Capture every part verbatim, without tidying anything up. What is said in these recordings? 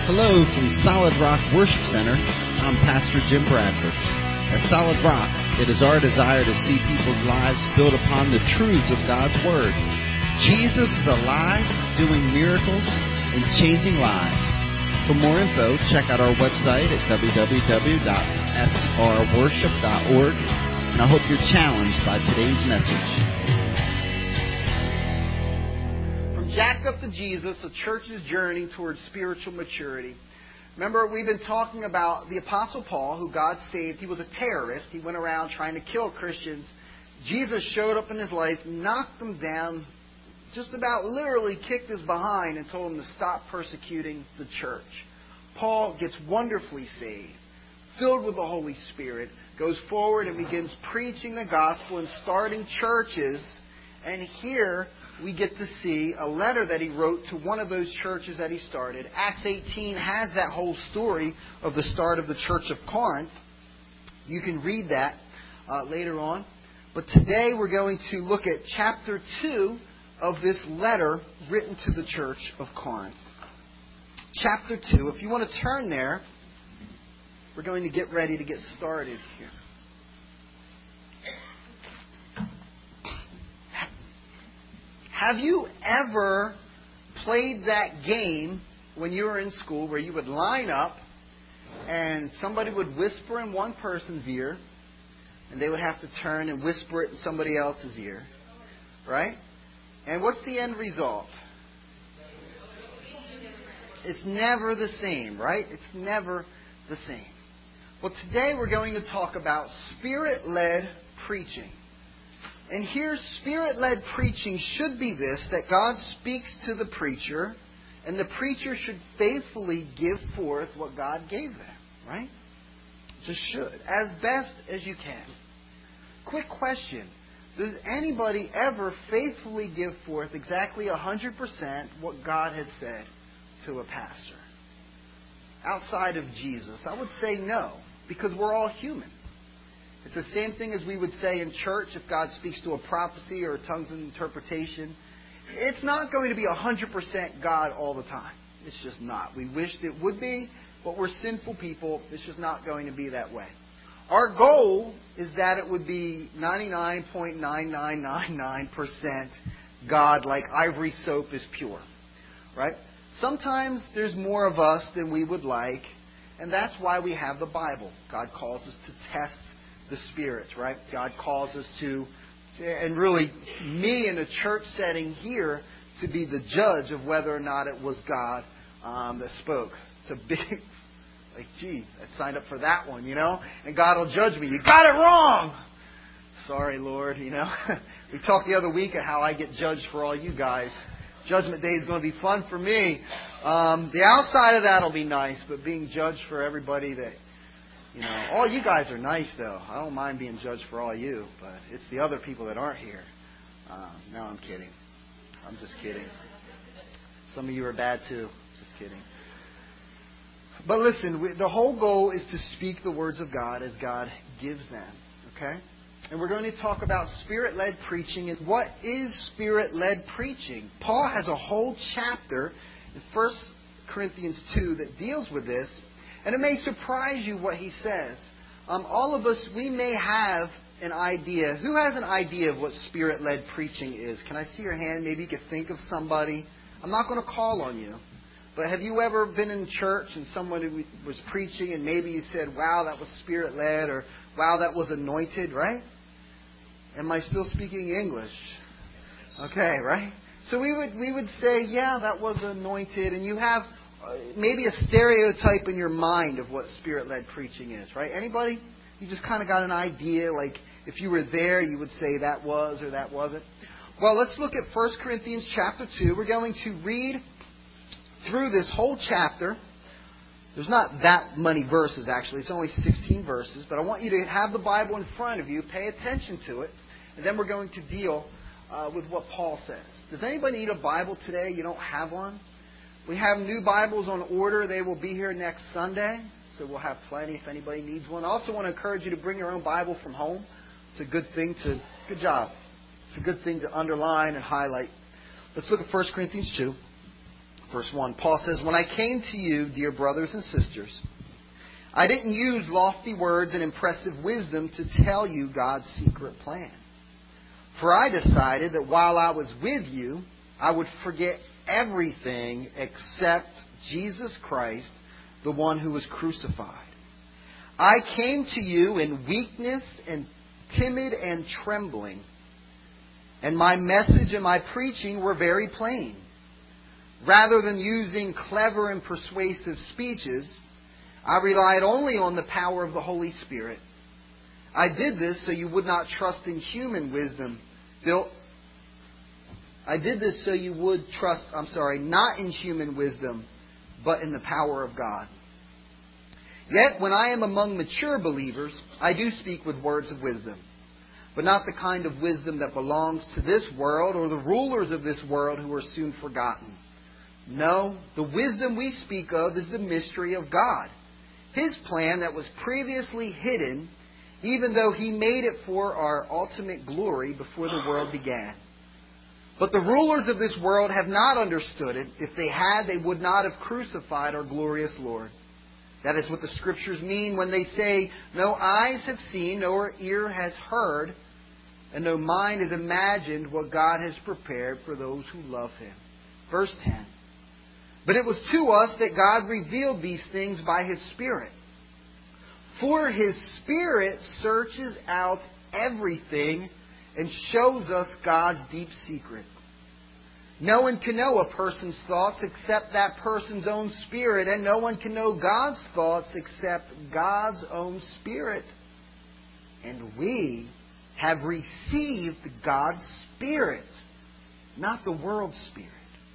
Hello from Solid Rock Worship Center. I'm Pastor Jim Bradford. At Solid Rock, it is our desire to see people's lives built upon the truths of God's Word. Jesus is alive, doing miracles, and changing lives. For more info, check out our website at w w w dot s r worship dot org, and I hope you're challenged by today's message. Jack Up to Jesus, a church's journey towards spiritual maturity. Remember, we've been talking about the Apostle Paul, who God saved. He was a terrorist. He went around trying to kill Christians. Jesus showed up in his life, knocked them down, just about literally kicked his behind and told him to stop persecuting the church. Paul gets wonderfully saved, filled with the Holy Spirit, goes forward and begins preaching the gospel and starting churches. And here we get to see a letter that he wrote to one of those churches that he started. Acts eighteen has that whole story of the start of the church of Corinth. You can read that uh, later on. But today we're going to look at chapter two of this letter written to the church of Corinth. Chapter two. If you want to turn there, we're going to get ready to get started here. Have you ever played that game when you were in school where you would line up and somebody would whisper in one person's ear and they would have to turn and whisper it in somebody else's ear? Right? And what's the end result? It's never the same, right? It's never the same. Well, today we're going to talk about Spirit-led preaching. And here, Spirit-led preaching should be this, that God speaks to the preacher, and the preacher should faithfully give forth what God gave them, right? Just should, as best as you can. Quick question. Does anybody ever faithfully give forth exactly one hundred percent what God has said to a pastor? Outside of Jesus, I would say no, because we're all human. It's the same thing as we would say in church if God speaks to a prophecy or tongues of interpretation. It's not going to be one hundred percent God all the time. It's just not. We wished it would be, but we're sinful people. It's just not going to be that way. Our goal is that it would be ninety-nine point nine nine nine nine percent God, like ivory soap is pure. Right? Sometimes there's more of us than we would like, and that's why we have the Bible. God calls us to test the spirits, right? God calls us to, and really me in a church setting here, to be the judge of whether or not it was God um, that spoke. To be like, gee, I signed up for that one, you know? And God will judge me. You got it wrong! Sorry, Lord, you know? We talked the other week of how I get judged for all you guys. Judgment Day is going to be fun for me. Um, the outside of that will be nice, but being judged for everybody that, you know, all you guys are nice, though. I don't mind being judged for all you, but it's the other people that aren't here. Uh, no, I'm kidding. I'm just kidding. Some of you are bad, too. Just kidding. But listen, we, the whole goal is to speak the words of God as God gives them, okay? And we're going to talk about Spirit-led preaching. And what is Spirit-led preaching? Paul has a whole chapter in First Corinthians two that deals with this. And it may surprise you what he says. Um, all of us, we may have an idea. Who has an idea of what Spirit-led preaching is? Can I see your hand? Maybe you could think of somebody. I'm not going to call on you. But have you ever been in church and somebody was preaching and maybe you said, wow, that was Spirit-led, or wow, that was anointed, right? Am I still speaking English? Okay, right? So we would we would say, yeah, that was anointed. And you have maybe a stereotype in your mind of what Spirit-led preaching is, right? Anybody? You just kind of got an idea, like if you were there, you would say that was or that wasn't. Well, let's look at First Corinthians chapter two. We're going to read through this whole chapter. There's not that many verses, actually. It's only sixteen verses. But I want you to have the Bible in front of you, pay attention to it, and then we're going to deal uh, with what Paul says. Does anybody need a Bible today? You don't have one? We have new Bibles on order. They will be here next Sunday, so we'll have plenty if anybody needs one. I also want to encourage you to bring your own Bible from home. It's a good thing to, good job. It's a good thing to underline and highlight. Let's look at First Corinthians two. Verse one, Paul says, "When I came to you, dear brothers and sisters, I didn't use lofty words and impressive wisdom to tell you God's secret plan. For I decided that while I was with you, I would forget everything except Jesus Christ, the one who was crucified. I came to you in weakness and timid and trembling, and my message and my preaching were very plain. Rather than using clever and persuasive speeches, I relied only on the power of the Holy Spirit. I did this so you would not trust in human wisdom built I did this so you would trust, I'm sorry, not in human wisdom, but in the power of God. Yet when I am among mature believers, I do speak with words of wisdom, but not the kind of wisdom that belongs to this world or the rulers of this world who are soon forgotten. No, the wisdom we speak of is the mystery of God, His plan that was previously hidden, even though He made it for our ultimate glory before the world began. But the rulers of this world have not understood it. If they had, they would not have crucified our glorious Lord. That is what the Scriptures mean when they say, no eyes have seen, nor ear has heard, and no mind has imagined what God has prepared for those who love Him. Verse ten. But it was to us that God revealed these things by His Spirit. For His Spirit searches out everything and shows us God's deep secret. No one can know a person's thoughts except that person's own spirit, and no one can know God's thoughts except God's own Spirit. And we have received God's Spirit, not the world's spirit,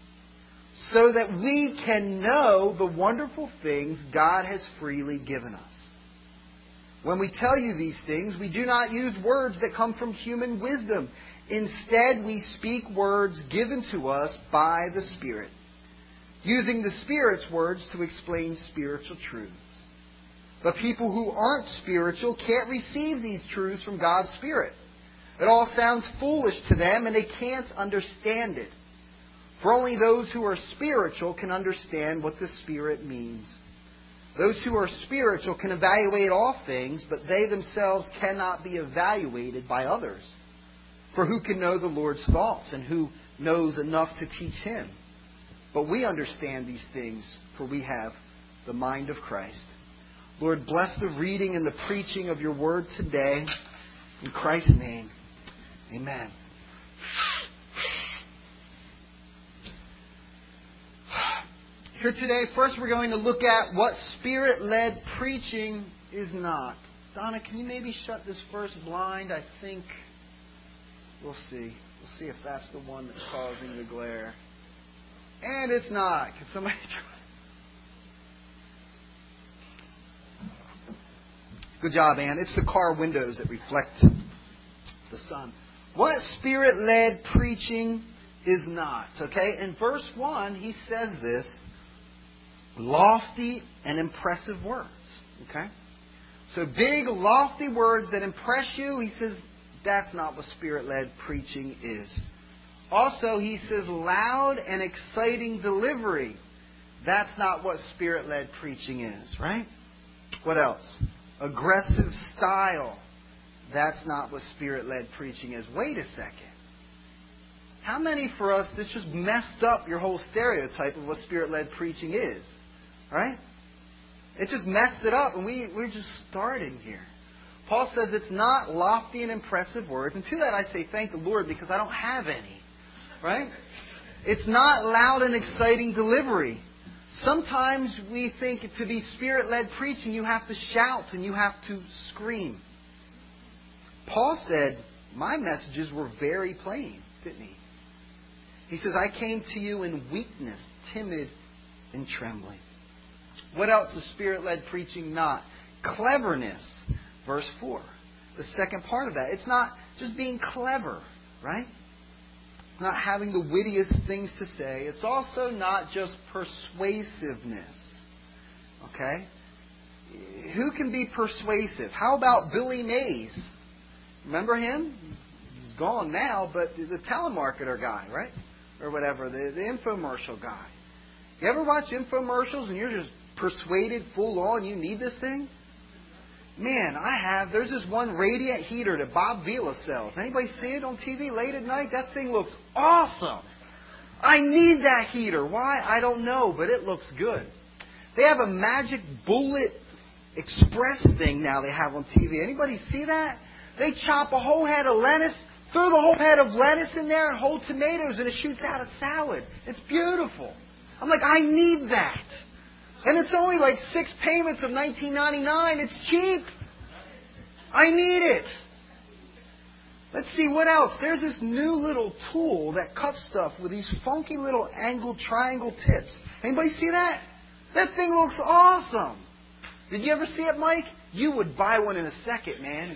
so that we can know the wonderful things God has freely given us. When we tell you these things, we do not use words that come from human wisdom. Instead, we speak words given to us by the Spirit, using the Spirit's words to explain spiritual truths. But people who aren't spiritual can't receive these truths from God's Spirit. It all sounds foolish to them, and they can't understand it. For only those who are spiritual can understand what the Spirit means. Those who are spiritual can evaluate all things, but they themselves cannot be evaluated by others. For who can know the Lord's thoughts, and who knows enough to teach Him? But we understand these things, for we have the mind of Christ. Lord, bless the reading and the preaching of Your Word today. In Christ's name, amen. Here today, first we're going to look at what Spirit-led preaching is not. Donna, can you maybe shut this first blind? I think we'll see. We'll see if that's the one that's causing the glare. And it's not. Can somebody try? Good job, Ann. It's the car windows that reflect the sun. What Spirit-led preaching is not. Okay? In verse one, he says this. Lofty and impressive words. Okay? So big, lofty words that impress you, he says, that's not what Spirit-led preaching is. Also, he says loud and exciting delivery. That's not what Spirit-led preaching is, right? What else? Aggressive style. That's not what Spirit-led preaching is. Wait a second. How many for us, this just messed up your whole stereotype of what Spirit-led preaching is? Right? It just messed it up, and we, we're just starting here. Paul says it's not lofty and impressive words. And to that I say thank the Lord, because I don't have any. Right? It's not loud and exciting delivery. Sometimes we think to be Spirit-led preaching, you have to shout and you have to scream. Paul said, my messages were very plain, didn't he? He says, I came to you in weakness, timid, and trembling. What else is Spirit-led preaching not? Cleverness. Verse four. The second part of that. It's not just being clever, right? It's not having the wittiest things to say. It's also not just persuasiveness. Okay? Who can be persuasive? How about Billy Mays? Remember him? He's gone now, but the telemarketer guy, right? Or whatever, the, the infomercial guy. You ever watch infomercials and you're just persuaded full on you need this thing? Man, I have. There's this one radiant heater that Bob Vila sells. Anybody see it on T V late at night? That thing looks awesome. I need that heater. Why? I don't know, but it looks good. They have a magic bullet express thing now they have on T V. Anybody see that? They chop a whole head of lettuce, throw the whole head of lettuce in there and whole tomatoes, and it shoots out a salad. It's beautiful. I'm like, I need that. And it's only like six payments of nineteen ninety-nine. It's cheap. I need it. Let's see what else. There's this new little tool that cuts stuff with these funky little angled triangle tips. Anybody see that? That thing looks awesome. Did you ever see it, Mike? You would buy one in a second, man.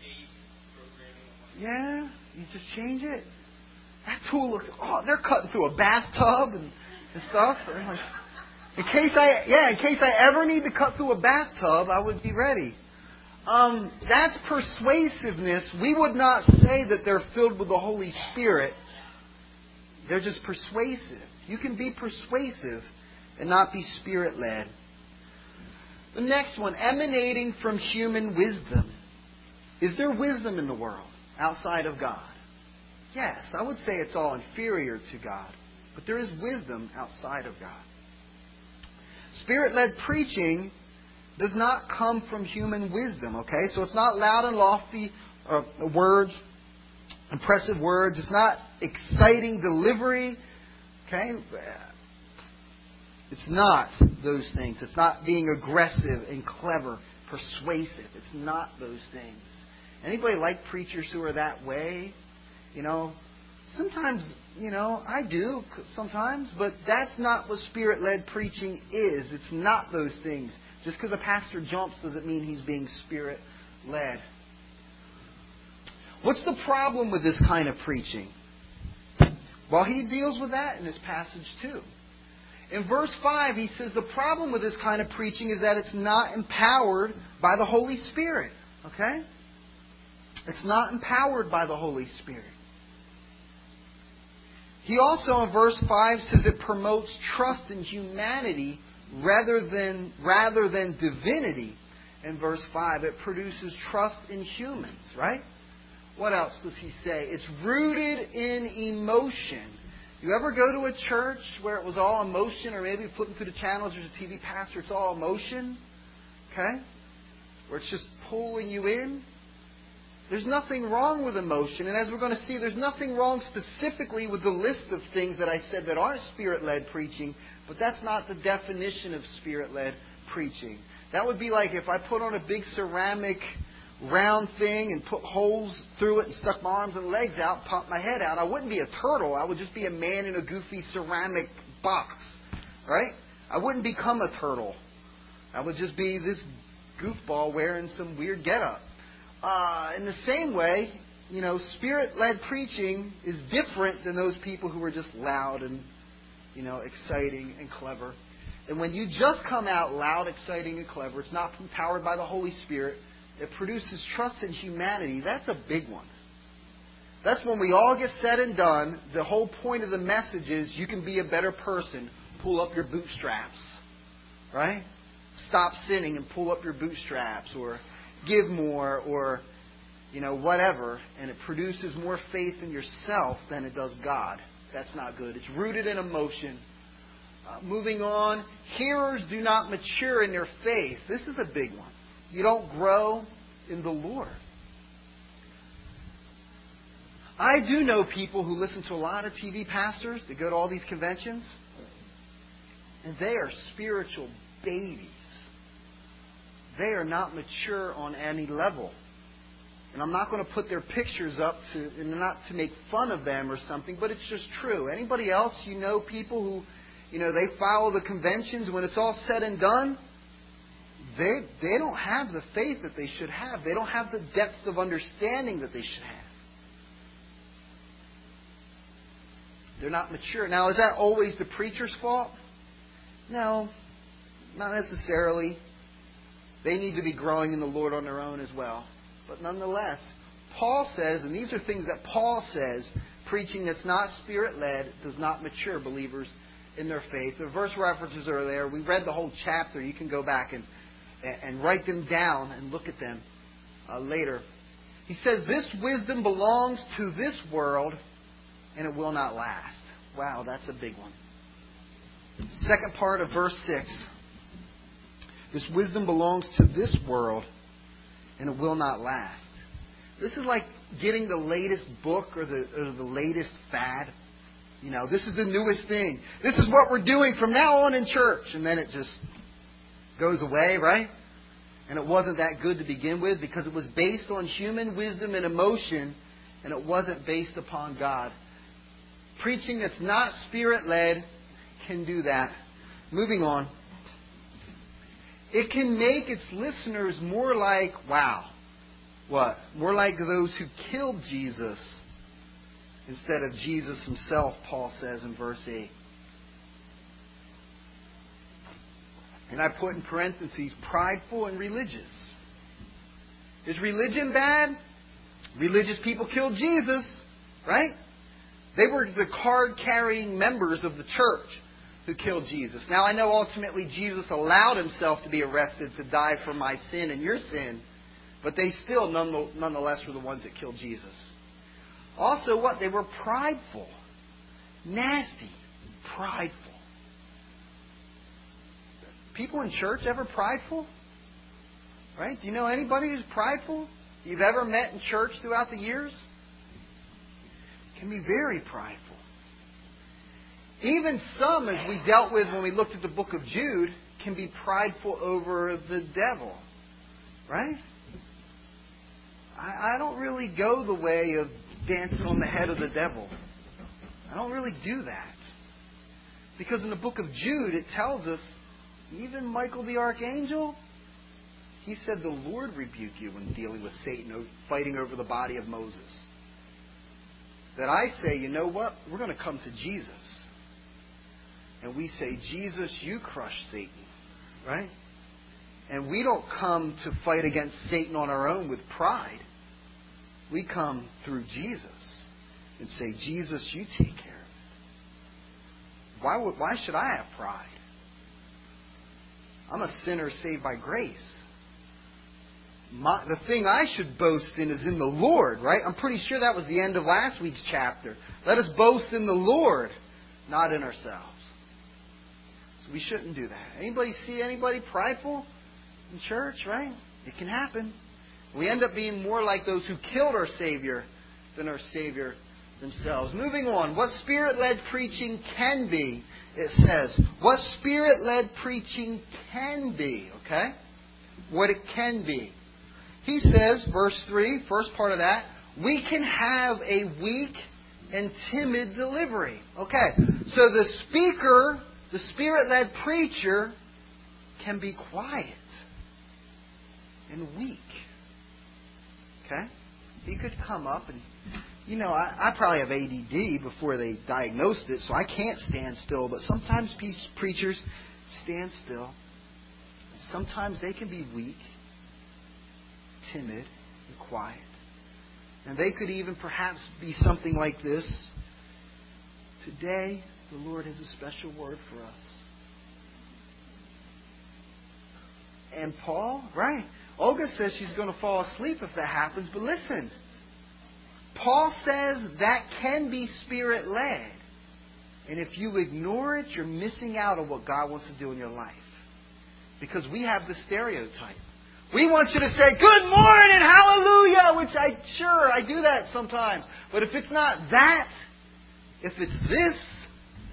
Yeah, you just change it. That tool looks awesome. They're cutting through a bathtub and, and stuff. I'm like, in case I, yeah, in case I ever need to cut through a bathtub, I would be ready. Um, that's persuasiveness. We would not say that they're filled with the Holy Spirit. They're just persuasive. You can be persuasive and not be Spirit-led. The next one, emanating from human wisdom. Is there wisdom in the world outside of God? Yes, I would say it's all inferior to God. But there is wisdom outside of God. Spirit-led preaching does not come from human wisdom, okay? So it's not loud and lofty uh, words, impressive words. It's not exciting delivery, okay? It's not those things. It's not being aggressive and clever, persuasive. It's not those things. Anybody like preachers who are that way? You know, sometimes, you know, I do sometimes, but that's not what Spirit-led preaching is. It's not those things. Just because a pastor jumps doesn't mean he's being Spirit-led. What's the problem with this kind of preaching? Well, he deals with that in this passage too. In verse five, he says the problem with this kind of preaching is that it's not empowered by the Holy Spirit. Okay? It's not empowered by the Holy Spirit. He also, in verse five, says it promotes trust in humanity rather than, rather than divinity. In verse five, it produces trust in humans, right? What else does he say? It's rooted in emotion. You ever go to a church where it was all emotion, or maybe flipping through the channels, there's a T V pastor, it's all emotion? Okay? Where it's just pulling you in? There's nothing wrong with emotion. And as we're going to see, there's nothing wrong specifically with the list of things that I said that aren't Spirit-led preaching, but that's not the definition of Spirit-led preaching. That would be like if I put on a big ceramic round thing and put holes through it and stuck my arms and legs out, popped my head out. I wouldn't be a turtle. I would just be a man in a goofy ceramic box. Right? I wouldn't become a turtle. I would just be this goofball wearing some weird getup. Uh, in the same way, you know, Spirit-led preaching is different than those people who are just loud and, you know, exciting and clever. And when you just come out loud, exciting, and clever, it's not empowered by the Holy Spirit. It produces trust in humanity. That's a big one. That's when we all get said and done. The whole point of the message is you can be a better person. Pull up your bootstraps. Right? Stop sinning and pull up your bootstraps. Or give more. Or, you know, whatever. And it produces more faith in yourself than it does God. That's not good. It's rooted in emotion. Uh, moving on. Hearers do not mature in their faith. This is a big one. You don't grow in the Lord. I do know people who listen to a lot of T V pastors that go to all these conventions, and they are spiritual babies. They are not mature on any level. And I'm not going to put their pictures up to, and not to make fun of them or something, but it's just true. Anybody else, you know people who, you know, they follow the conventions, when it's all said and done, They, they don't have the faith that they should have. They don't have the depth of understanding that they should have. They're not mature. Now, is that always the preacher's fault? No, not necessarily. They need to be growing in the Lord on their own as well. But nonetheless, Paul says, and these are things that Paul says, preaching that's not Spirit-led does not mature believers in their faith. The verse references are there. We read the whole chapter. You can go back and, and write them down and look at them uh, later. He says, this wisdom belongs to this world and it will not last. Wow, that's a big one. Second part of verse six. This wisdom belongs to this world and it will not last. This is like getting the latest book or the, or the latest fad. You know, this is the newest thing. This is what we're doing from now on in church. And then it just goes away, right? And it wasn't that good to begin with because it was based on human wisdom and emotion and it wasn't based upon God. Preaching that's not Spirit-led can do that. Moving on. It can make its listeners more like, wow, what? More like those who killed Jesus instead of Jesus himself, Paul says in verse eight. And I put in parentheses, prideful and religious. Is religion bad? Religious people killed Jesus, right? They were the card-carrying members of the church who killed Jesus. Now, I know ultimately Jesus allowed himself to be arrested to die for my sin and your sin, but they still nonetheless were the ones that killed Jesus. Also, what? They were prideful. Nasty. Prideful. People in church ever prideful? Right? Do you know anybody who's prideful? You've ever met in church throughout the years? Can be very prideful. Even some, as we dealt with when we looked at the book of Jude, can be prideful over the devil. Right? I, I don't really go the way of dancing on the head of the devil. I don't really do that. Because in the book of Jude, it tells us, even Michael the archangel, he said, the Lord rebuke you when dealing with Satan, fighting over the body of Moses. That I say, you know what? We're going to come to Jesus. And we say, Jesus, you crush Satan. Right? And we don't come to fight against Satan on our own with pride. We come through Jesus and say, Jesus, you take care of it. Why, would, why should I have pride? I'm a sinner saved by grace. My, the thing I should boast in is in the Lord, right? I'm pretty sure that was the end of last week's chapter. Let us boast in the Lord, not in ourselves. So we shouldn't do that. Anybody see anybody prideful in church, right? It can happen. We end up being more like those who killed our Savior than our Savior themselves. Moving on. What Spirit-led preaching can be, it says. What Spirit-led preaching can be, okay? What it can be. He says, verse three, first part of that, we can have a weak and timid delivery. Okay, so the speaker, the Spirit-led preacher, can be quiet and weak. Okay? He could come up and, you know, I, I probably have A D D before they diagnosed it, so I can't stand still. But sometimes preachers stand still. Sometimes they can be weak, timid, and quiet. And they could even perhaps be something like this. Today, the Lord has a special word for us. And Paul, right? Olga says she's going to fall asleep if that happens. But listen, Paul says that can be Spirit-led. And if you ignore it, you're missing out on what God wants to do in your life. Because we have the stereotype. We want you to say, good morning, hallelujah, which I, sure, I do that sometimes. But if it's not that, if it's this,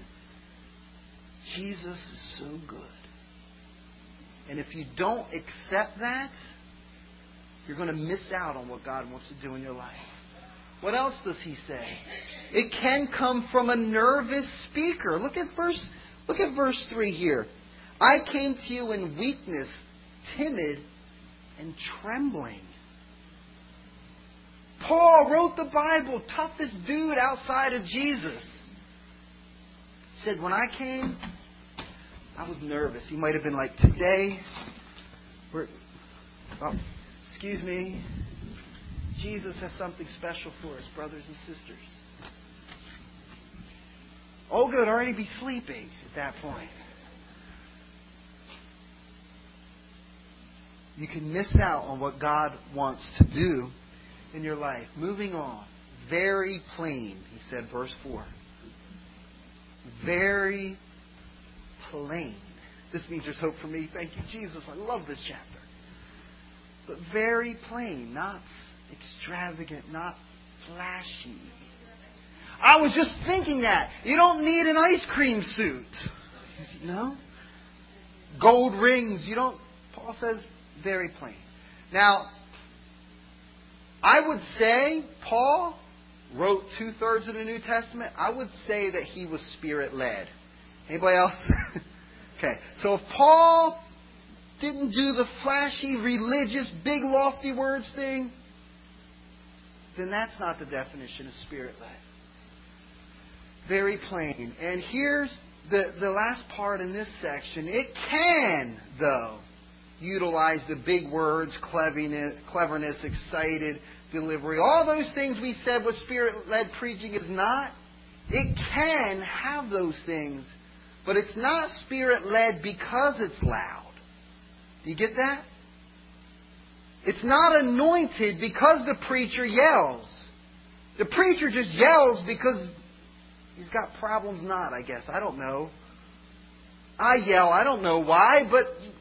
Jesus is so good. And if you don't accept that, you're going to miss out on what God wants to do in your life. What else does he say? It can come from a nervous speaker. Look at verse, look at verse three here. I came to you in weakness, timid, and trembling. Paul wrote the Bible, toughest dude outside of Jesus. Said, when I came, I was nervous. He might have been like, today, we're, oh, excuse me, Jesus has something special for us, brothers and sisters. Olga would already be sleeping at that point. You can miss out on what God wants to do in your life. Moving on. Very plain, he said, verse four. Very plain. This means there's hope for me. Thank you, Jesus. I love this chapter. But very plain, not extravagant, not flashy. I was just thinking that. You don't need an ice cream suit. No? Gold rings. You don't. Paul says very plain. Now, I would say Paul wrote two-thirds of the New Testament. I would say that he was Spirit-led. Anybody else? Okay. So if Paul didn't do the flashy, religious, big, lofty words thing, then that's not the definition of Spirit-led. Very plain. And here's the, the last part in this section. It can, though, utilize the big words, cleverness, cleverness, excited, delivery. All those things we said what Spirit-led preaching is not. It can have those things, but it's not Spirit-led because it's loud. Do you get that? It's not anointed because the preacher yells. The preacher just yells because he's got problems not, I guess. I don't know. I yell. I don't know why, but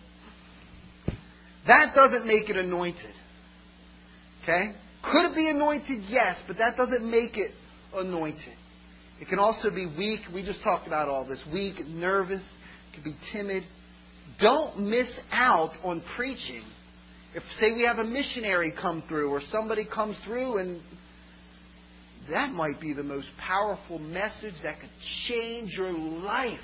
that doesn't make it anointed. Okay? Could it be anointed? Yes, but that doesn't make it anointed. It can also be weak. We just talked about all this. Weak, nervous. It can be timid. Don't miss out on preaching. If, say, we have a missionary come through or somebody comes through and that might be the most powerful message that could change your life.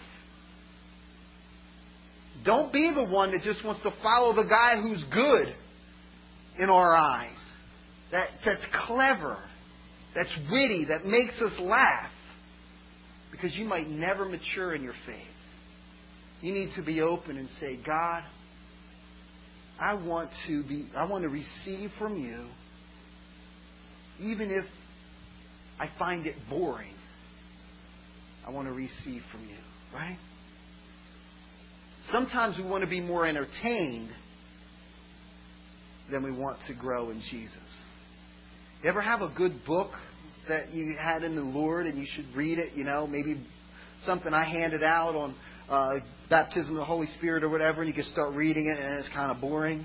Don't be the one that just wants to follow the guy who's good in our eyes. That, that's clever. That's witty. That makes us laugh. Because you might never mature in your faith. You need to be open and say, God, I want to be, I want to receive from you, even if I find it boring. I want to receive from you, right? Sometimes we want to be more entertained than we want to grow in Jesus. You ever have a good book that you had in the Lord and you should read it? You know, maybe something I handed out on uh, baptism of the Holy Spirit or whatever, and you can start reading it and it's kind of boring.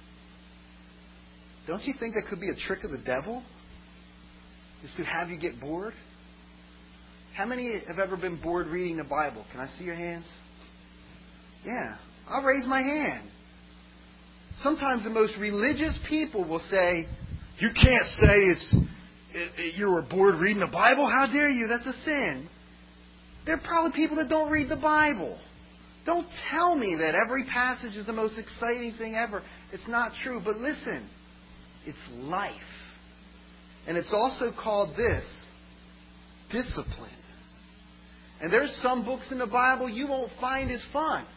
Don't you think that could be a trick of the devil? Is to have you get bored? How many have ever been bored reading the Bible? Can I see your hands? Yeah, I'll raise my hand. Sometimes the most religious people will say, you can't say it's it, it, you were bored reading the Bible. How dare you? That's a sin. There are probably people that don't read the Bible. Don't tell me that every passage is the most exciting thing ever. It's not true. But listen, it's life. And it's also called this, discipline. And there's some books in the Bible you won't find as fun.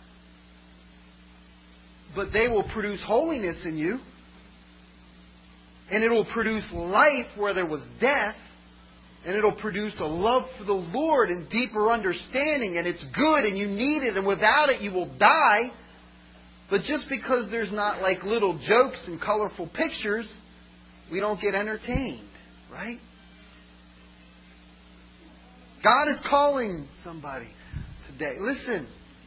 But they will produce holiness in you. And it will produce life where there was death. And it will produce a love for the Lord and deeper understanding. And it's good and you need it. And without it you will die. But just because there's not like little jokes and colorful pictures, we don't get entertained. Right? God is calling somebody today. Listen.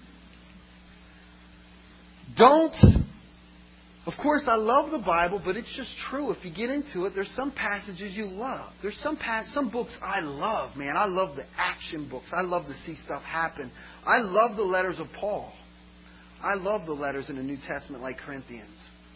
Don't... Of course, I love the Bible, but it's just true. If you get into it, there's some passages you love. There's some pas- some books I love, man. I love the action books. I love to see stuff happen. I love the letters of Paul. I love the letters in the New Testament like Corinthians.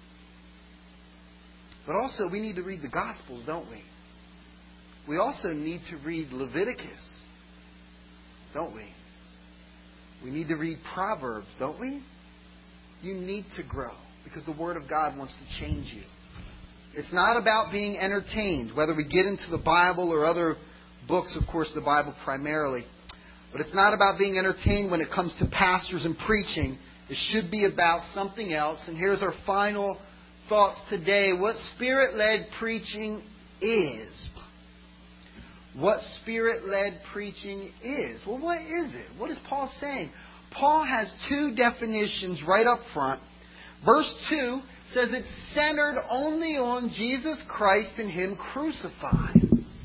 But also, we need to read the Gospels, don't we? We also need to read Leviticus, don't we? We need to read Proverbs, don't we? You need to grow. Because the Word of God wants to change you. It's not about being entertained, whether we get into the Bible or other books, of course, the Bible primarily. But it's not about being entertained when it comes to pastors and preaching. It should be about something else. And here's our final thoughts today. What Spirit-led preaching is. what Spirit-led preaching is. Well, what is it? What is Paul saying? Paul has two definitions right up front. Verse two says it's centered only on Jesus Christ and Him crucified.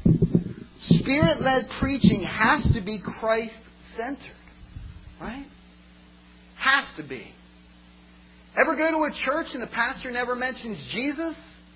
Spirit-led preaching has to be Christ-centered. Right? Has to be. Ever go to a church and the pastor never mentions Jesus?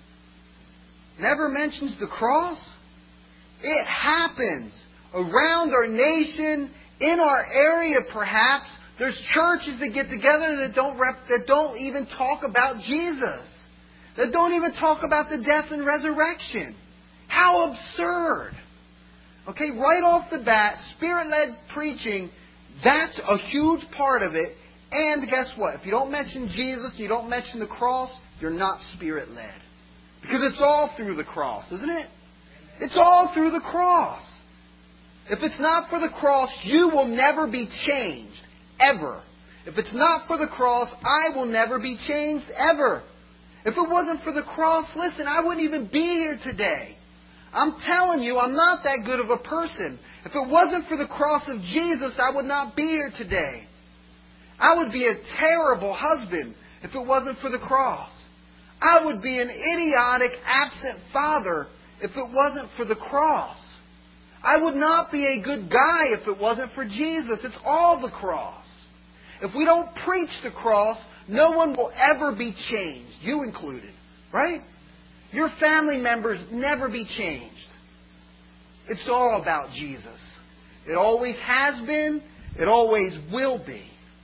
Never mentions the cross? It happens around our nation, in our area perhaps. There's churches that get together that don't rep, that don't even talk about Jesus. That don't even talk about the death and resurrection. How absurd. Okay, right off the bat, Spirit-led preaching, that's a huge part of it. And guess what? If you don't mention Jesus, you don't mention the cross, you're not Spirit-led. Because it's all through the cross, isn't it? It's all through the cross. If it's not for the cross, you will never be changed. Ever. If it's not for the cross, I will never be changed. Ever. If it wasn't for the cross, listen, I wouldn't even be here today. I'm telling you, I'm not that good of a person. If it wasn't for the cross of Jesus, I would not be here today. I would be a terrible husband if it wasn't for the cross. I would be an idiotic, absent father if it wasn't for the cross. I would not be a good guy if it wasn't for Jesus. It's all the cross. If we don't preach the cross, no one will ever be changed. You included. Right? Your family members never be changed. It's all about Jesus. It always has been. It always will be.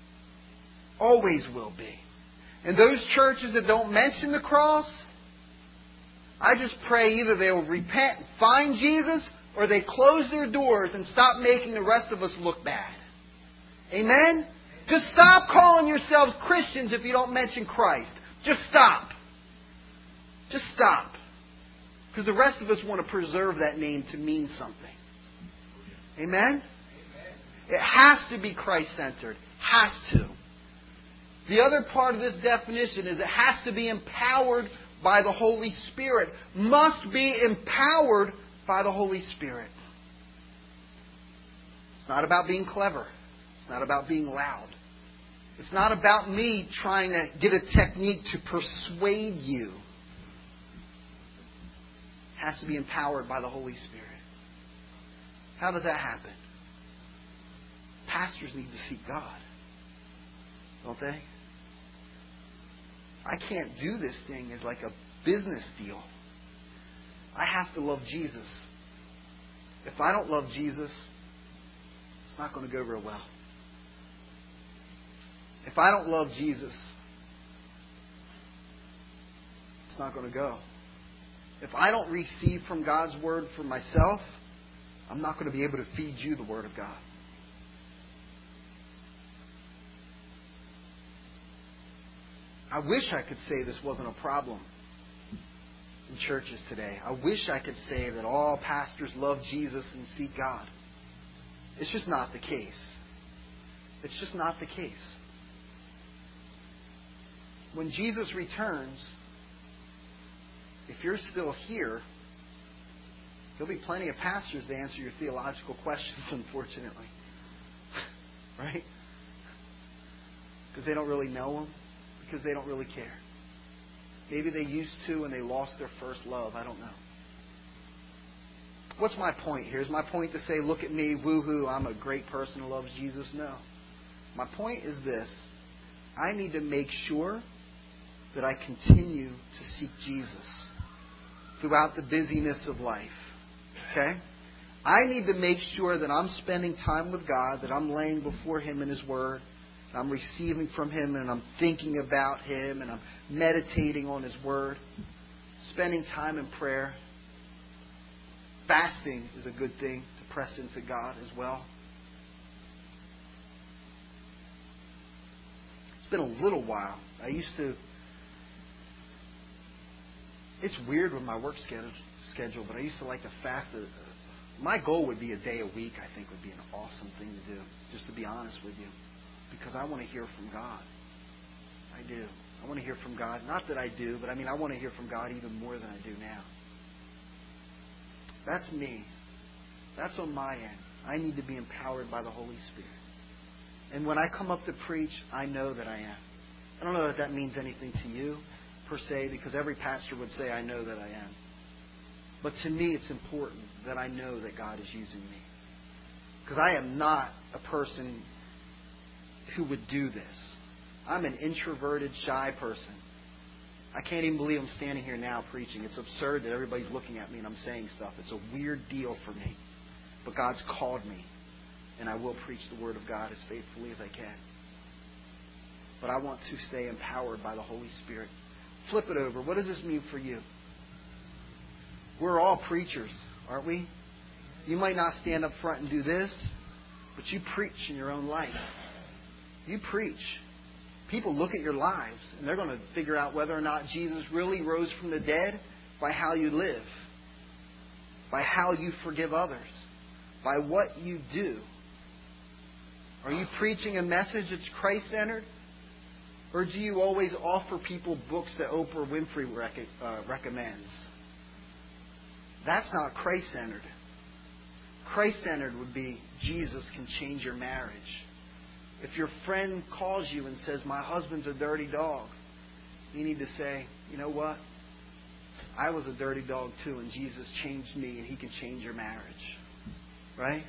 Always will be. And those churches that don't mention the cross, I just pray either they will repent and find Jesus, or they close their doors and stop making the rest of us look bad. Amen? Just stop calling yourselves Christians if you don't mention Christ. Just stop. Just stop. Because the rest of us want to preserve that name to mean something. Amen? It has to be Christ-centered. Has to. The other part of this definition is it has to be empowered by the Holy Spirit. Must be empowered by the Holy Spirit. It's not about being clever. It's not about being loud. It's not about me trying to get a technique to persuade you. It has to be empowered by the Holy Spirit. How does that happen? Pastors need to seek God. Don't they? I can't do this thing as like a business deal. I have to love Jesus. If I don't love Jesus, it's not going to go real well. If I don't love Jesus, it's not going to go. If I don't receive from God's Word for myself, I'm not going to be able to feed you the Word of God. I wish I could say this wasn't a problem in churches today. I wish I could say that all pastors love Jesus and seek God. It's just not the case. It's just not the case. When Jesus returns, if you're still here, there'll be plenty of pastors to answer your theological questions, unfortunately. Right? Because they don't really know Him. Because they don't really care. Maybe they used to and they lost their first love. I don't know. What's my point here? Is my point to say, look at me, woohoo, I'm a great person who loves Jesus? No. My point is this. I need to make sure that I continue to seek Jesus throughout the busyness of life. Okay? I need to make sure that I'm spending time with God, that I'm laying before Him in His Word, I'm receiving from Him, and I'm thinking about Him, and I'm meditating on His Word. Spending time in prayer. Fasting is a good thing to press into God as well. It's been a little while. I used to... It's weird with my work schedule, but I used to like to fast. My goal would be a day a week, I think, would be an awesome thing to do, just to be honest with you. Because I want to hear from God. I do. I want to hear from God. Not that I do, but I mean, I want to hear from God even more than I do now. That's me. That's on my end. I need to be empowered by the Holy Spirit. And when I come up to preach, I know that I am. I don't know if that means anything to you, per se, because every pastor would say, I know that I am. But to me, it's important that I know that God is using me. Because I am not a person who would do this. I'm an introverted, shy person. I can't even believe I'm standing here now preaching. It's absurd that everybody's looking at me and I'm saying stuff. It's a weird deal for me. But God's called me. And I will preach the Word of God as faithfully as I can. But I want to stay empowered by the Holy Spirit. Flip it over. What does this mean for you? We're all preachers, aren't we? You might not stand up front and do this, but you preach in your own life. You preach. People look at your lives, and they're going to figure out whether or not Jesus really rose from the dead by how you live, by how you forgive others, by what you do. Are you preaching a message that's Christ-centered? Or do you always offer people books that Oprah Winfrey rec- uh, recommends? That's not Christ-centered. Christ-centered would be Jesus can change your marriage. If your friend calls you and says, my husband's a dirty dog, you need to say, you know what? I was a dirty dog too, and Jesus changed me, and He can change your marriage. Right?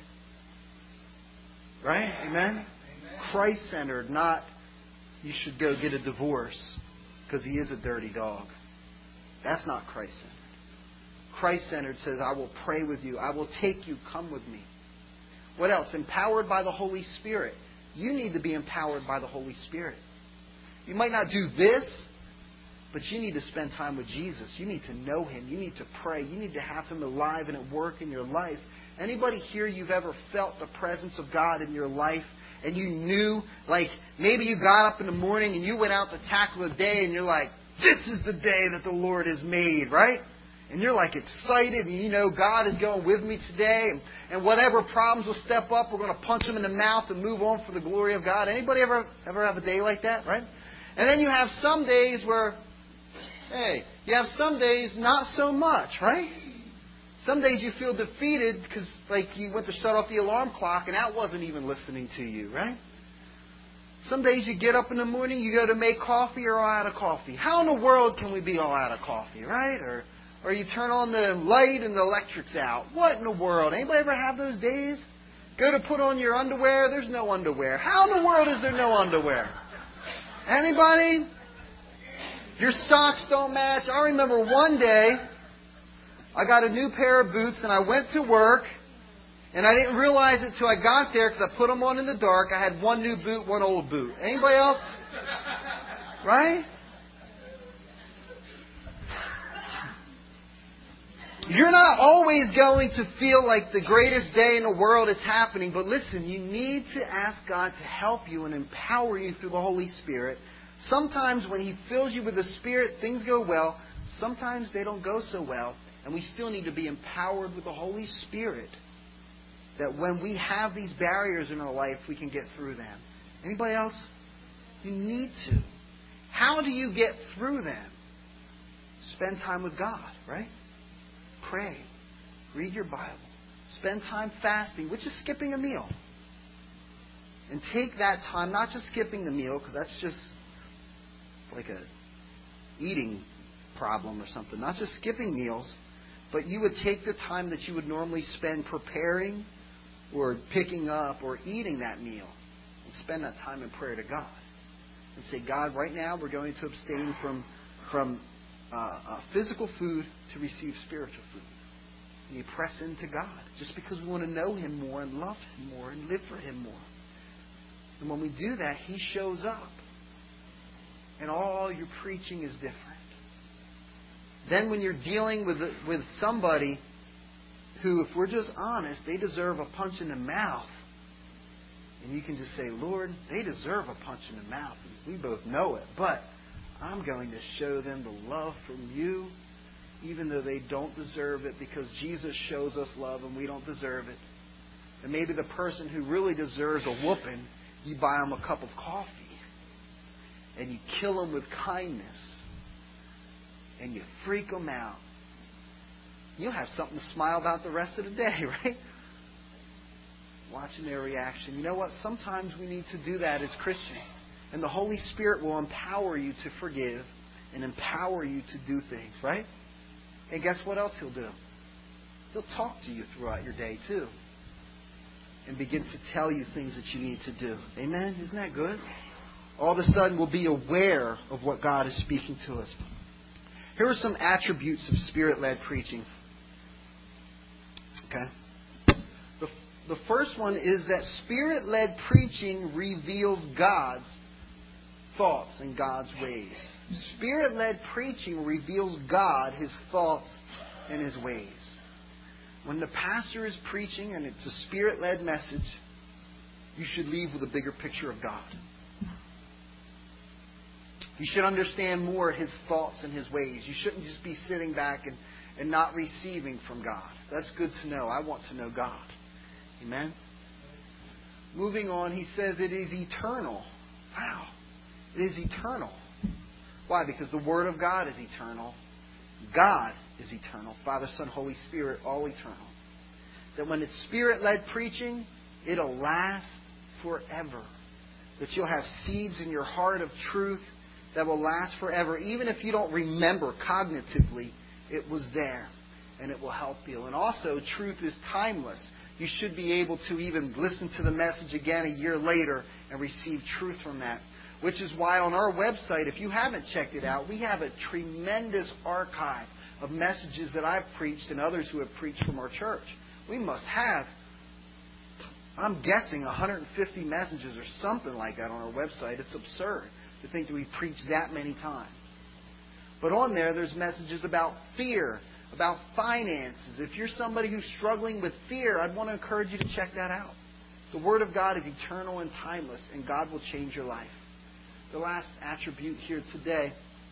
Right? Amen? Amen. Christ-centered, not you should go get a divorce because he is a dirty dog. That's not Christ-centered. Christ-centered says, I will pray with you. I will take you. Come with me. What else? Empowered by the Holy Spirit. You need to be empowered by the Holy Spirit. You might not do this, but you need to spend time with Jesus. You need to know Him. You need to pray. You need to have Him alive and at work in your life. Anybody here you've ever felt the presence of God in your life and you knew, like, maybe you got up in the morning and you went out to tackle the day and you're like, this is the day that the Lord has made, right? And you're like excited and you know God is going with me today and, and whatever problems will step up, we're going to punch them in the mouth and move on for the glory of God. Anybody ever ever have a day like that, right? And then you have some days where, hey, you have some days not so much, right? Some days you feel defeated because, like, you went to shut off the alarm clock and that wasn't even listening to you, right? Some days you get up in the morning, you go to make coffee, you're all out of coffee. How in the world can we be all out of coffee, right? Or, or you turn on the light and the electric's out. What in the world? Anybody ever have those days? Go to put on your underwear, there's no underwear. How in the world is there no underwear? Anybody? Your socks don't match. I remember one day, I got a new pair of boots and I went to work and I didn't realize it till I got there because I put them on in the dark. I had one new boot, one old boot. Anybody else? Right? You're not always going to feel like the greatest day in the world is happening, but listen, you need to ask God to help you and empower you through the Holy Spirit. Sometimes when He fills you with the Spirit, things go well. Sometimes they don't go so well. And we still need to be empowered with the Holy Spirit that when we have these barriers in our life, we can get through them. Anybody else? You need to. How do you get through them? Spend time with God, right? Pray. Read your Bible. Spend time fasting, which is skipping a meal. And take that time, not just skipping the meal, because that's just it's like a eating problem or something. Not just skipping meals, but you would take the time that you would normally spend preparing or picking up or eating that meal and spend that time in prayer to God. And say, God, right now we're going to abstain from, from uh, uh, physical food to receive spiritual food. And you press into God just because we want to know Him more and love Him more and live for Him more. And when we do that, He shows up. And all your preaching is different. Then when you're dealing with with somebody who, if we're just honest, they deserve a punch in the mouth. And you can just say, Lord, they deserve a punch in the mouth. We both know it. But I'm going to show them the love from you, even though they don't deserve it, because Jesus shows us love and we don't deserve it. And maybe the person who really deserves a whooping, you buy them a cup of coffee. And you kill them with kindness. And you freak them out. You'll have something to smile about the rest of the day, right? watching their reaction. You know what? Sometimes we need to do that as Christians. And the Holy Spirit will empower you to forgive and empower you to do things, right? And guess what else He'll do? He'll talk to you throughout your day too. And begin to tell you things that you need to do. Amen? Isn't that good? All of a sudden we'll be aware of what God is speaking to us. Here are some attributes of Spirit-led preaching. Okay? The, the first one is that Spirit-led preaching reveals God's thoughts and God's ways. Spirit-led preaching reveals God, His thoughts, and His ways. When the pastor is preaching and it's a Spirit-led message, you should leave with a bigger picture of God. You should understand more His thoughts and His ways. You shouldn't just be sitting back and, and not receiving from God. That's good to know. I want to know God. Amen? Moving on, he says it is eternal. Wow. It is eternal. Why? Because the Word of God is eternal. God is eternal. Father, Son, Holy Spirit, all eternal. That when it's Spirit-led preaching, it'll last forever. That you'll have seeds in your heart of truth that will last forever. Even if you don't remember cognitively, it was there. And it will help you. And also, truth is timeless. You should be able to even listen to the message again a year later and receive truth from that. Which is why on our website, if you haven't checked it out, we have a tremendous archive of messages that I've preached and others who have preached from our church. We must have, I'm guessing, one hundred fifty messages or something like that on our website. It's absurd to think that we preached that many times. But on there, there's messages about fear, about finances. If you're somebody who's struggling with fear, I'd want to encourage you to check that out. The Word of God is eternal and timeless, and God will change your life. The last attribute here today,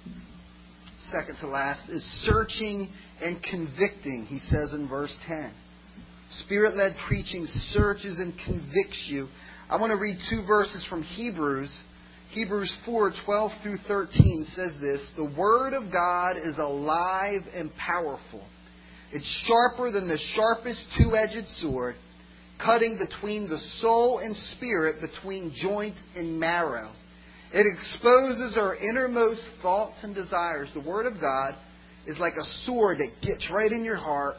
second to last, is searching and convicting, he says in verse ten. Spirit-led preaching searches and convicts you. I want to read two verses from Hebrews. Hebrews four, twelve through thirteen says this: the Word of God is alive and powerful. It's sharper than the sharpest two-edged sword, cutting between the soul and spirit, between joint and marrow. It exposes our innermost thoughts and desires. The Word of God is like a sword that gets right in your heart,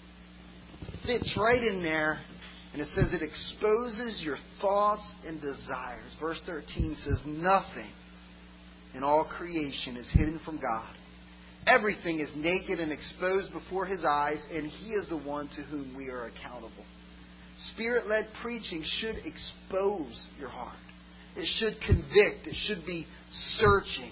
fits right in there, and it says it exposes your thoughts and desires. Verse thirteen says, nothing in all creation is hidden from God. Everything is naked and exposed before His eyes, and He is the one to whom we are accountable. Spirit-led preaching should expose your heart. It should convict. It should be searching.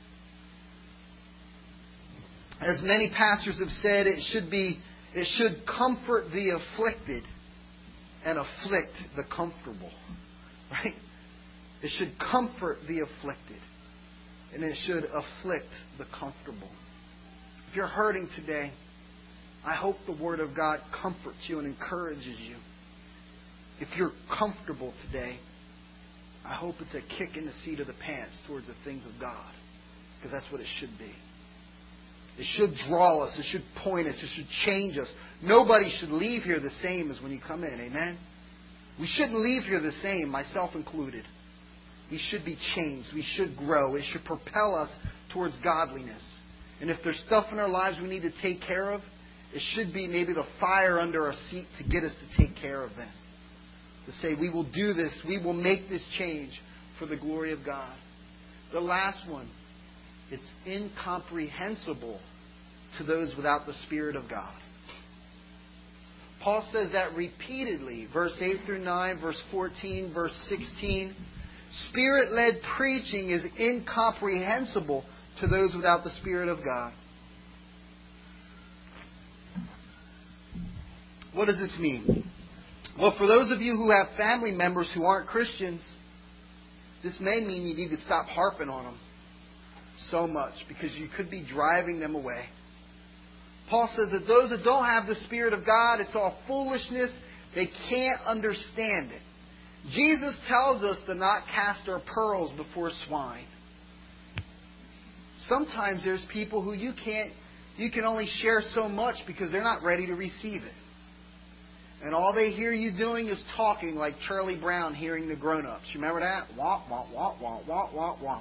As many pastors have said, it should be, it should comfort the afflicted and afflict the comfortable. Right? It should comfort the afflicted and it should afflict the comfortable. If you're hurting today, I hope the Word of God comforts you and encourages you. If you're comfortable today, I hope it's a kick in the seat of the pants towards the things of God. Because that's what it should be. It should draw us. It should point us. It should change us. Nobody should leave here the same as when you come in. Amen? We shouldn't leave here the same, myself included. We should be changed. We should grow. It should propel us towards godliness. And if there's stuff in our lives we need to take care of, it should be maybe the fire under our seat to get us to take care of them. To say, we will do this, we will make this change for the glory of God. The last one, it's incomprehensible to those without the Spirit of God. Paul says that repeatedly. Verse eight through nine, verse fourteen, verse sixteen. Spirit-led preaching is incomprehensible to those without the Spirit of God. What does this mean? Well, for those of you who have family members who aren't Christians, this may mean you need to stop harping on them so much because you could be driving them away. Paul says that those that don't have the Spirit of God, it's all foolishness. They can't understand it. Jesus tells us to not cast our pearls before swine. Sometimes there's people who you can't, you can only share so much because they're not ready to receive it. And all they hear you doing is talking like Charlie Brown hearing the grown-ups. You remember that? Wah, wah, wah, wah, wah, wah, wah.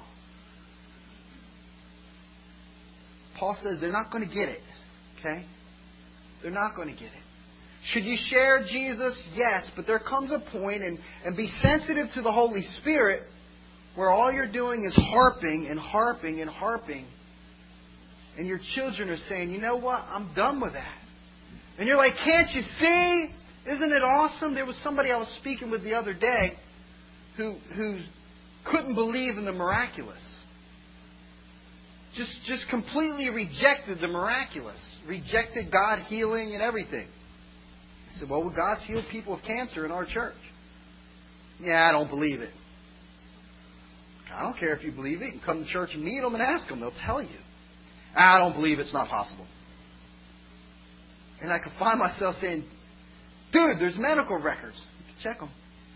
Paul says they're not going to get it. Okay? They're not going to get it. Should you share Jesus? Yes. But there comes a point, and, and be sensitive to the Holy Spirit, where all you're doing is harping and harping and harping. And your children are saying, you know what? I'm done with that. And you're like, can't you see? Isn't it awesome? There was somebody I was speaking with the other day who who couldn't believe in the miraculous. Just, just completely rejected the miraculous. Rejected God healing and everything. I said, well, well, God's healed people of cancer in our church. Yeah, I don't believe it. I don't care if you believe it. You can come to church and meet them and ask them. They'll tell you. I don't believe it's not possible. And I could find myself saying, dude, there's medical records. You can check them.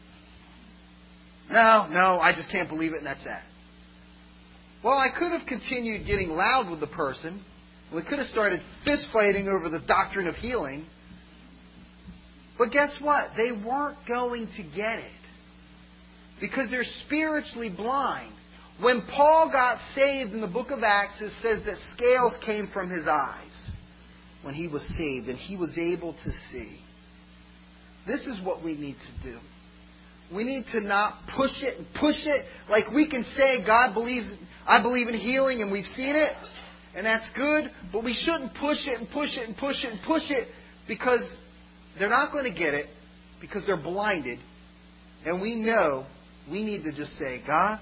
No, no, I just can't believe it, and that's that. Well, I could have continued getting loud with the person. We could have started fist fighting over the doctrine of healing. But guess what? They weren't going to get it. Because they're spiritually blind. When Paul got saved in the book of Acts, it says that scales came from his eyes when he was saved, and he was able to see. This is what we need to do. We need to not push it and push it. Like we can say, God believes, I believe in healing, and we've seen it, and that's good, but we shouldn't push it and push it and push it and push it, because they're not going to get it, because they're blinded. And we know we need to just say, God,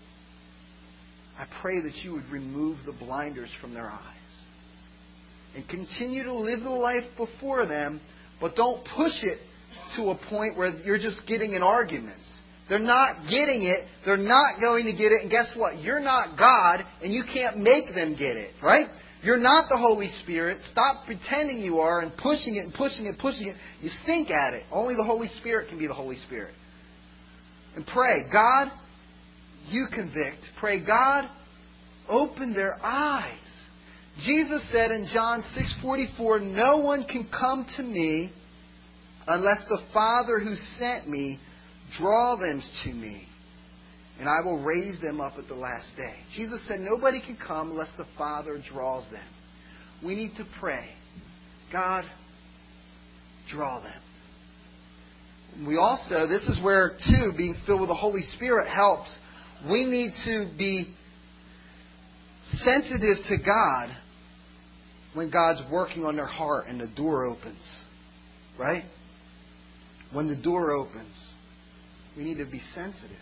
I pray that you would remove the blinders from their eyes. And continue to live the life before them, but don't push it to a point where you're just getting in arguments. They're not getting it. They're not going to get it. And guess what? You're not God, and you can't make them get it. Right? You're not the Holy Spirit. Stop pretending you are and pushing it and pushing it, pushing it. You stink at it. Only the Holy Spirit can be the Holy Spirit. And pray, God, you convict. Pray, God, open their eyes. Jesus said in John six forty-four, no one can come to me unless the Father who sent me draw them to me, and I will raise them up at the last day. Jesus said nobody can come unless the Father draws them. We need to pray, God, draw them. We also, this is where, too, being filled with the Holy Spirit helps. We need to be sensitive to God when God's working on their heart and the door opens. Right? When the door opens, we need to be sensitive.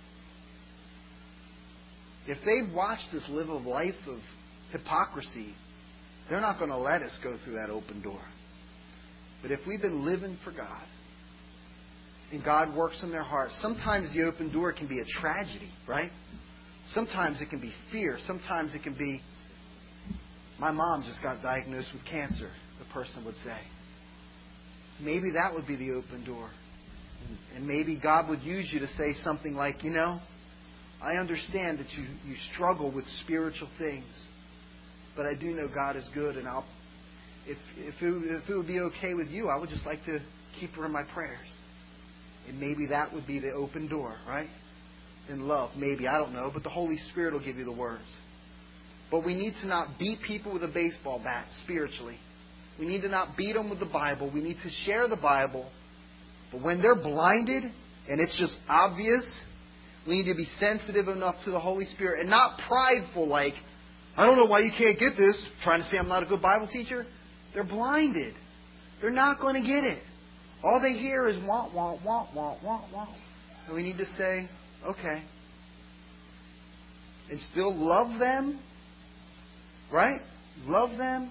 If they've watched us live a life of hypocrisy, they're not going to let us go through that open door. But if we've been living for God, and God works in their hearts, sometimes the open door can be a tragedy, right? Sometimes it can be fear. Sometimes it can be, my mom just got diagnosed with cancer, the person would say. Maybe that would be the open door. And maybe God would use you to say something like, you know, I understand that you, you struggle with spiritual things, but I do know God is good, and I'll, if if it, if it would be okay with you, I would just like to keep her in my prayers. And maybe that would be the open door, right? In love, maybe, I don't know, but the Holy Spirit will give you the words. But we need to not beat people with a baseball bat spiritually. We need to not beat them with the Bible. We need to share the Bible. But when they're blinded and it's just obvious, we need to be sensitive enough to the Holy Spirit and not prideful like, I don't know why you can't get this, trying to say I'm not a good Bible teacher. They're blinded. They're not going to get it. All they hear is wah, wah, wah, wah, wah, wah. And we need to say, okay. And still love them. Right? Love them.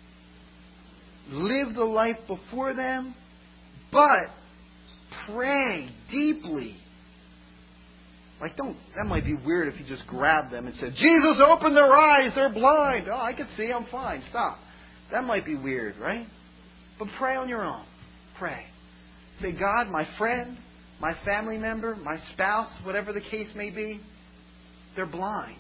Live the life before them. But pray deeply. Like, don't, that might be weird if you just grab them and said, Jesus, open their eyes, they're blind. Oh, I can see, I'm fine. Stop. That might be weird, right? But pray on your own. Pray. Say, God, my friend, my family member, my spouse, whatever the case may be, they're blind.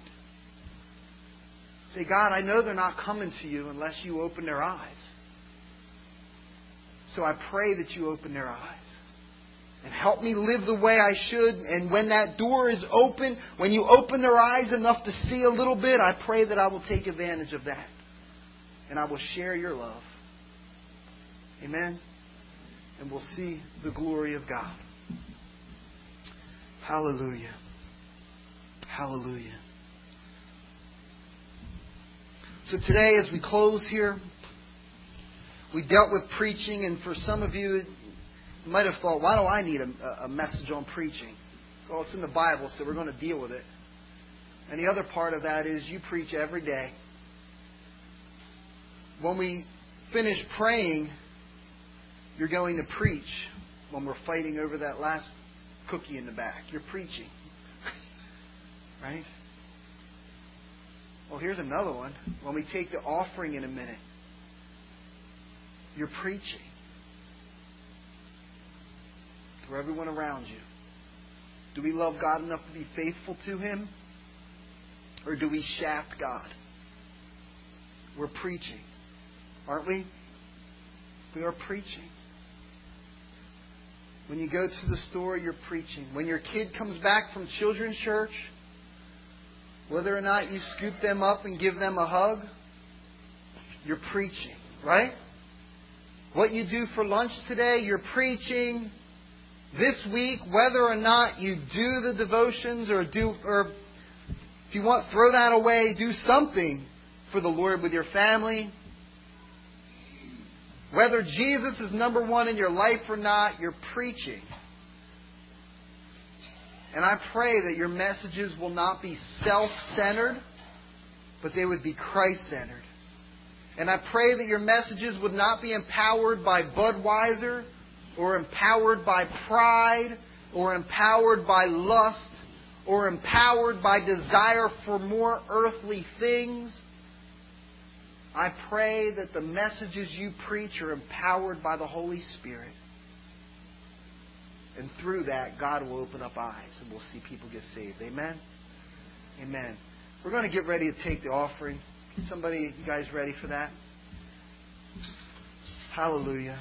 Say, God, I know they're not coming to you unless you open their eyes. So I pray that you open their eyes. And help me live the way I should. And when that door is open, when you open their eyes enough to see a little bit, I pray that I will take advantage of that. And I will share your love. Amen. And we'll see the glory of God. Hallelujah. Hallelujah. So today, as we close here, we dealt with preaching, and for some of you, you might have thought, why do I need a, a message on preaching? Well, it's in the Bible, so we're going to deal with it. And the other part of that is you preach every day. When we finish praying, you're going to preach when we're fighting over that last cookie in the back. You're preaching. Right? Well, here's another one. When we take the offering in a minute, you're preaching for everyone around you. Do we love God enough to be faithful to Him? Or do we shaft God? We're preaching. Aren't we? We are preaching. When you go to the store, you're preaching. When your kid comes back from children's church, whether or not you scoop them up and give them a hug, you're preaching, right? What you do for lunch today, you're preaching. This week, whether or not you do the devotions or do, or if you want, throw that away, do something for the Lord with your family. Whether Jesus is number one in your life or not, you're preaching. And I pray that your messages will not be self-centered, but they would be Christ-centered. And I pray that your messages would not be empowered by Budweiser, or empowered by pride, or empowered by lust, or empowered by desire for more earthly things. I pray that the messages you preach are empowered by the Holy Spirit. And through that, God will open up eyes and we'll see people get saved. Amen? Amen. We're going to get ready to take the offering. Somebody, you guys ready for that? Hallelujah.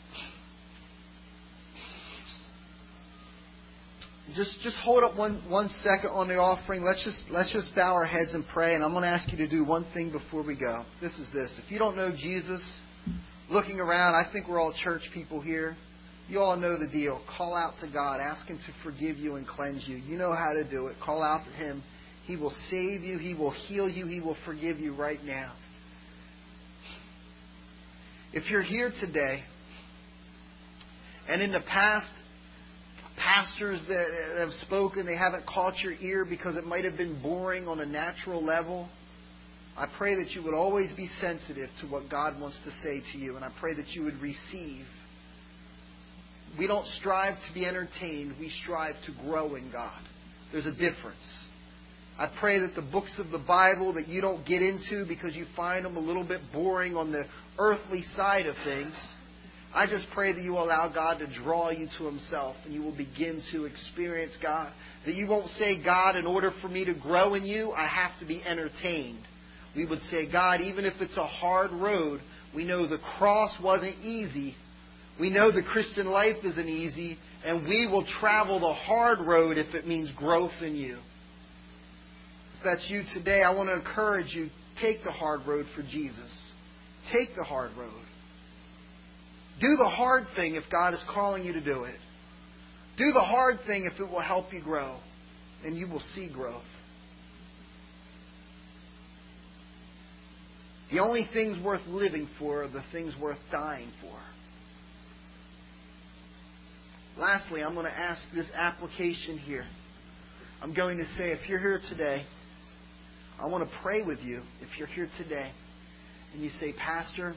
Just just hold up one, one second on the offering. Let's just let's just bow our heads and pray. And I'm going to ask you to do one thing before we go. This is this. If you don't know Jesus, looking around, I think we're all church people here. You all know the deal. Call out to God. Ask Him to forgive you and cleanse you. You know how to do it. Call out to Him. He will save you. He will heal you. He will forgive you right now. If you're here today, and in the past, pastors that have spoken, they haven't caught your ear because it might have been boring on a natural level, I pray that you would always be sensitive to what God wants to say to you. And I pray that you would receive. We don't strive to be entertained. We strive to grow in God. There's a difference. I pray that the books of the Bible that you don't get into because you find them a little bit boring on the earthly side of things, I just pray that you will allow God to draw you to Himself and you will begin to experience God. That you won't say, God, in order for me to grow in you, I have to be entertained. We would say, God, even if it's a hard road, we know the cross wasn't easy. We know the Christian life isn't easy, and we will travel the hard road if it means growth in you. If that's you today, I want to encourage you, take the hard road for Jesus. Take the hard road. Do the hard thing if God is calling you to do it. Do the hard thing if it will help you grow, and you will see growth. The only things worth living for are the things worth dying for. Lastly, I'm going to ask this application here. I'm going to say, if you're here today, I want to pray with you. If you're here today and you say, Pastor,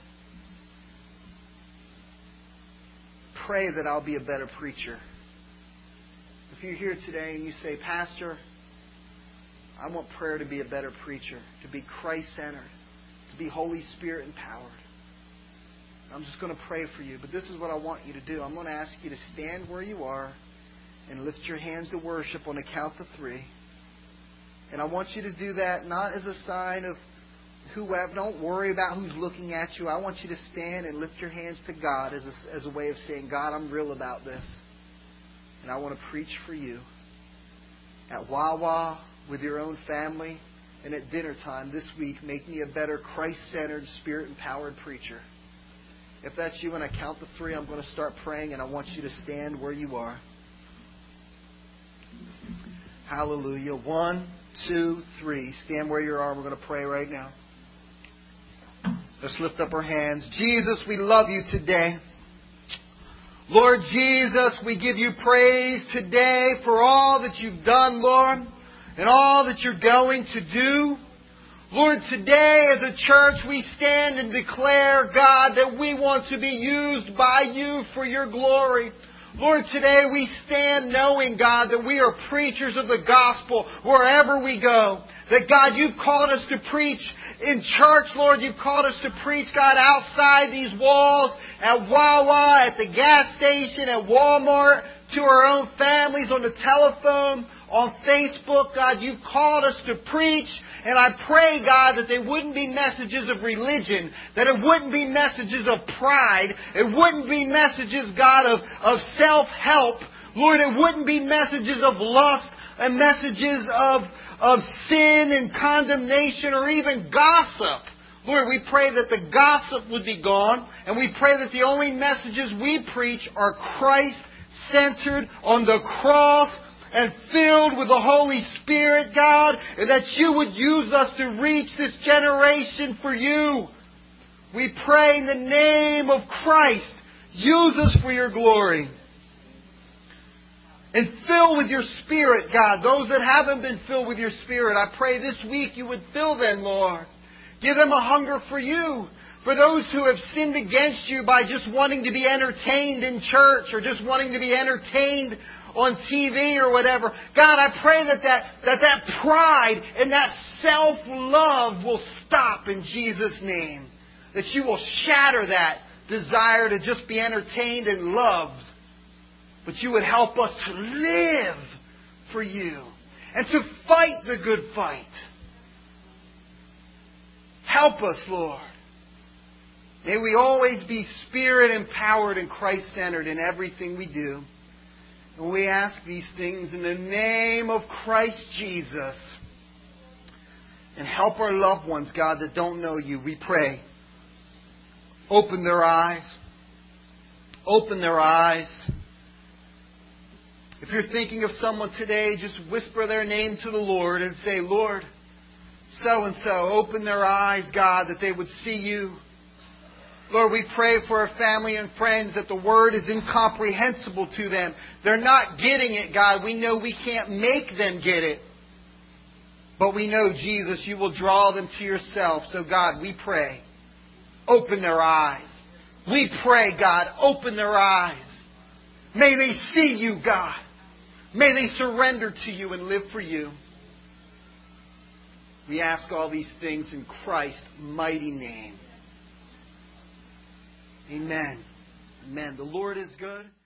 pray that I'll be a better preacher. If you're here today and you say, Pastor, I want prayer to be a better preacher, to be Christ-centered, to be Holy Spirit empowered. I'm just going to pray for you. But this is what I want you to do. I'm going to ask you to stand where you are and lift your hands to worship on the count of three. And I want you to do that not as a sign of whoever. Don't worry about who's looking at you. I want you to stand and lift your hands to God as a, as a way of saying, God, I'm real about this. And I want to preach for you. At Wawa, with your own family, and at dinner time this week, make me a better Christ-centered, Spirit-empowered preacher. If that's you, and I count to three, I'm going to start praying, and I want you to stand where you are. Hallelujah. One, two, three. Stand where you are. We're going to pray right now. Let's lift up our hands. Jesus, we love you today. Lord Jesus, we give you praise today for all that you've done, Lord, and all that you're going to do. Lord, today as a church we stand and declare, God, that we want to be used by you for your glory. Lord, today we stand knowing, God, that we are preachers of the gospel wherever we go. That, God, you've called us to preach in church, Lord. You've called us to preach, God, outside these walls, at Wawa, at the gas station, at Walmart, to our own families, on the telephone, on Facebook. God, you've called us to preach. And I pray, God, that they wouldn't be messages of religion, that it wouldn't be messages of pride, it wouldn't be messages, God, of, of self-help. Lord, it wouldn't be messages of lust and messages of, of sin and condemnation or even gossip. Lord, we pray that the gossip would be gone, and we pray that the only messages we preach are Christ-centered on the cross and filled with the Holy Spirit, God, and that you would use us to reach this generation for you. We pray in the name of Christ, use us for your glory. And fill with your Spirit, God, those that haven't been filled with your Spirit. I pray this week you would fill them, Lord. Give them a hunger for you. For those who have sinned against you by just wanting to be entertained in church or just wanting to be entertained on T V or whatever. God, I pray that that, that, that pride and that self-love will stop in Jesus' name. That you will shatter that desire to just be entertained and loved. But you would help us to live for you and to fight the good fight. Help us, Lord. May we always be Spirit-empowered and Christ-centered in everything we do. And we ask these things in the name of Christ Jesus. And help our loved ones, God, that don't know you. We pray. Open their eyes. Open their eyes. If you're thinking of someone today, just whisper their name to the Lord and say, Lord, so-and-so, open their eyes, God, that they would see you. Lord, we pray for our family and friends that the Word is incomprehensible to them. They're not getting it, God. We know we can't make them get it. But we know, Jesus, you will draw them to yourself. So, God, we pray, open their eyes. We pray, God, open their eyes. May they see you, God. May they surrender to you and live for you. We ask all these things in Christ's mighty name. Amen. Amen. The Lord is good.